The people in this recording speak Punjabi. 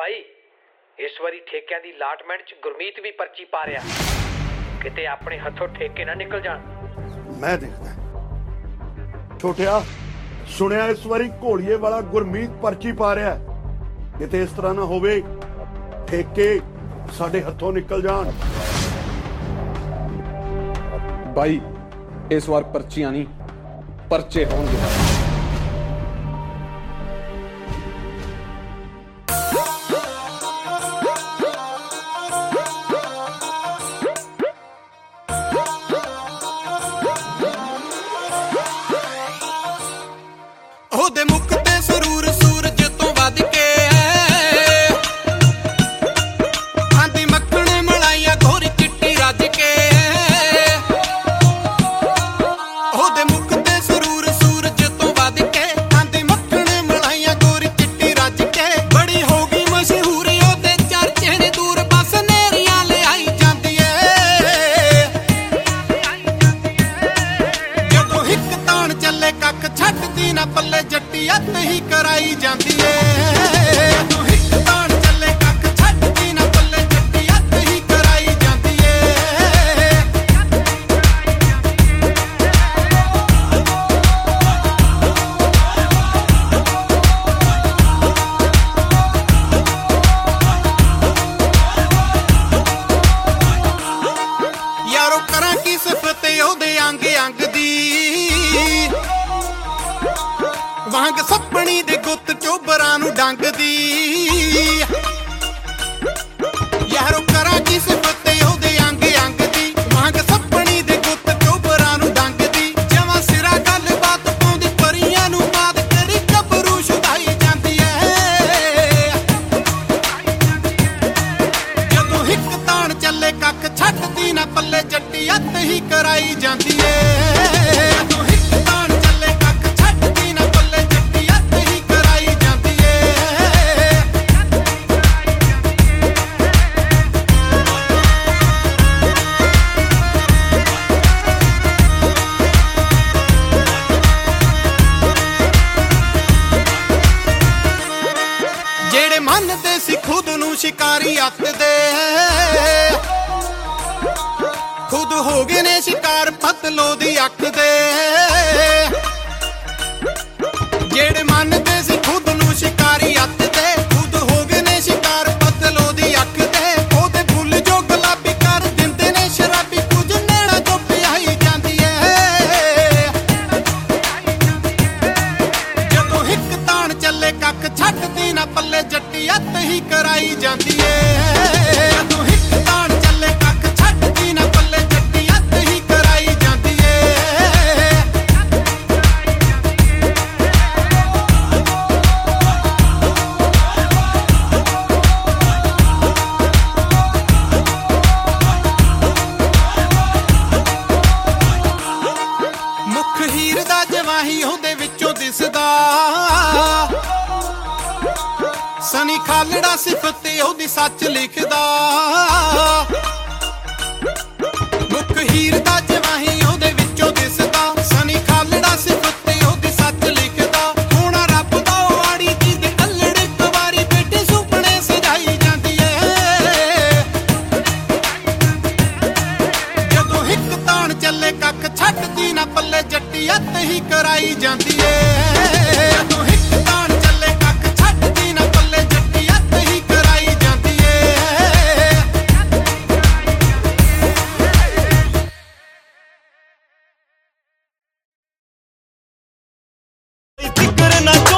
ਬਾਈ ਇਸ ਵਾਰੀ ਠੇਕਿਆਂ ਦੀ ਲਾਟਮੈਂਟ 'ਚ ਗੁਰਮੀਤ ਵੀ ਪਰਚੀ ਪਾ ਰਿਹਾ, ਕਿਤੇ ਆਪਣੇ ਹੱਥੋਂ ਠੇਕੇ ਨਾ ਨਿਕਲ ਜਾਣ। ਮੈਂ ਦੇਖਦਾ ਛੋਟਿਆ, ਸੁਣਿਆ ਇਸ ਵਾਰੀ ਘੋੜੀਏ ਵਾਲਾ ਗੁਰਮੀਤ ਪਰਚੀ ਪਾ ਰਿਹਾ, ਕਿਤੇ ਇਸ ਤਰ੍ਹਾਂ ਨਾ ਹੋਵੇ ਠੇਕੇ ਸਾਡੇ ਹੱਥੋਂ ਨਿਕਲ ਜਾਣ। ਬਾਈ ਇਸ ਵਾਰ ਪਰਚੀਆਂ ਨਹੀਂ ਪਰਚੇ ਹੋਣਗੇ। ਉਹਦੇ ਮੁੱਖ ਤੇ ਸਰੂਰ ਸੂਰਜ ਤੋਂ ਵੱਧ ਕੇ ਆਂਦੀ ਮੱਖਣ ਮਲਾਈਆਂ ਘੋਰੀ ਚਿੱਟੀ ਰੱਜ ਕੇ। ਉਹਦੇ ਮੁੱਖ ਤੇ ਸਰੂਰ ਸੂਰਜ ਤੋਂ ਵੱਧ ਕੇ ਆਂਦੀ ਮੱਖਣ ਮਲਾਈਆਂ ਘੋਰੀ ਚਿੱਟੀ ਰੱਜ ਕੇ। ਬੜੀ ਹੋ ਗਈ ਮਸ਼ਹੂਰ ਉਹਦੇ ਚਰਚੇ ਨੇ ਦੂਰ ਬਸ ਨੇਰੀਆਂ ਲਿਆਈ ਜਾਂਦੀ ਏ। ਜਦੋਂ ਹਿੱਕ ਤਾਣ ਚੱਲੇ ਕੱਖ ਛੱਡਦੀ ਨਾ ਪੱਲੇ ਜੱਟੀ ਅੱਤ ਹੀ ਕਰਾਈ ਜਾਂਦੀ ਏ। ਜਦੋਂ ਹਿੱਕ ਤਾਣ ਚੱਲੇ ਕੱਖ ਛੱਡਦੀ ਨਾ ਪੱਲੇ ਜੱਟੀ ਅੱਤ ਹੀ ਕਰਾਈ ਜਾਂਦੀ ਏ। ਯਾਰੋ ਕਰਾਂ ਕੀ ਸਿਫਤ ਉਹਦੇ ਅੰਗ ਅੰਗ ਦੀ, ਵਾਂਗ ਸੱਪਣੀ ਦੇ ਗੁੱਤ ਚੋਬਰਾਂ ਨੂੰ ਡੰਗਦੀ। ਯਾਰੋ ਕਰਾਂ ਕੀ ਸਿਫਤ ਉਹਦੇ ਅੰਗ ਅੰਗ ਦੀ, ਵਾਂਗ ਸੱਪਣੀ ਦੇ ਗੁੱਤ ਚੋਬਰਾਂ ਨੂੰ ਡੰਗਦੀ। ਜਵਾਂ ਸਿਰਾ ਗੱਲਬਾਤ ਪਾਉਂਦੀ ਪਰੀਆਂ ਨੂੰ ਬਾਤ ਕਰੀ ਗੱਭਰੂ ਛੁਡਾਈ ਜਾਂਦੀ ਏ। ਜਦੋਂ ਹਿੱਕ ਤਾਣ ਚੱਲੇ ਕੱਖ ਛੱਡਦੀ ਨਾ ਪੱਲੇ ਜੱਟੀ ਅੱਤ ਹੀ ਕਰਾਈ ਜਾਂਦੀ ਏ। ਜਦੋਂ ਹਿੱਕ ਤਾਣ ਚੱਲੇ ਕੱਖ ਛੱਡਦੀ ਨਾ ਪੱਲੇ ਜੱਟੀ ਅੱਤ ਹੀ ਕਰਾਈ ਜਾਂਦੀ ਏ। ਜਿਹੜੇ ਮੰਨਦੇ ਸੀ ਖੁਦ ਨੂੰ ਸ਼ਿਕਾਰੀ ਅੱਤ ਦੇ, ਖੁਦ ਹੋ ਗਏ ਨੇ ਸ਼ਿਕਾਰ ਪਤਲੋ ਦੀ ਅੱਖ ਦੇ। ਜਿਹੜੇ ਮੰਨਦੇ ਸੀ ਖੁਦ ਨੂੰ ਸ਼ਿਕਾਰੀ ਅੱਤ ਦੇ, ਖੁਦ ਹੋ ਗਏ ਨੇ ਸ਼ਿਕਾਰ ਪਤਲੋ ਦੀ ਅੱਖ ਦੇ। ਉਹਦੇ ਫੁੱਲ ਜੋ ਗੁਲਾਬੀ ਕਰ ਦਿੰਦੇ ਨੇ ਸ਼ਰਾਬੀ, ਕੁਝ ਨੈਣਾ ਜੋ ਪਿਆਈ ਜਾਂਦੀ ਏ। ਜਦੋਂ ਹਿੱਕ ਤਾਣ ਚੱਲੇ ਕੱਖ ਛੱਡਦੀ ਨਾ ਪੱਲੇ ਜੱਟੀ ਅੱਤ ਹੀ ਕਰਾਈ ਜਾਂਦੀ ਏ। ਜਦੋਂ ਹਿੱਕ ਤਾਣ ਚੱਲੇ ਕੱਖ ਛੱਡਦੀ ਨਾ ਪੱਲੇ ਜੱਟੀ ਅੱਤ ਹੀ ਕਰਾਈ ਜਾਂਦੀ ਏ। ਮੁੱਖ ਹੀਰ ਦਾ ਜਵਾਹੀ ਉਹਦੇ ਵਿੱਚੋਂ ਦਿਸਦਾ, ਸਨੀ ਖਾਲੜਾ ਸਿਫਤ ਉਹਦੀ ਸੱਚ ਲਿਖਦਾ। ਮੁੱਖ ਹੀਰ ਦਾ ਜਵਾਹੀ ਉਹਦੇ ਵਿੱਚੋਂ ਦਿਸਦਾ, ਸਨੀ ਖਾਲੜਾ ਸਿਫਤ ਉਹਦੀ ਸੱਚ ਲਿਖਦਾ। ਹੁਣ ਰੱਬ ਦਾ ਆੜੀ ਜੀ ਦੇ ਅਲੜ ਇੱਕ ਵਾਰੀ ਬੇਟੇ ਸੁਪਨੇ ਸਜਾਈ ਜਾਂਦੀ ਏ। ਜਦੋਂ ਹਿੱਕ ਤਾਣ ਚੱਲੇ ਕੱਖ ਛੱਡਦੀ ਨਾ ਪੱਲੇ ਜੱਟੀ ਅੱਤ ਹੀ ਕਰਾਈ ਜਾਂਦੀ ਏ। ਜਦੋਂ ਹਿੱਕ ਤਾਣ ਚੱਲੇ ਕੱਖ ਛੱਡਦੀ ਨਾ ਪੱਲੇ ਜੱਟੀ ਅੱਤ ਹੀ ਕਰਾਈ ਜਾਂਦੀ ਏ। ਫਿਕਰ ਨਾ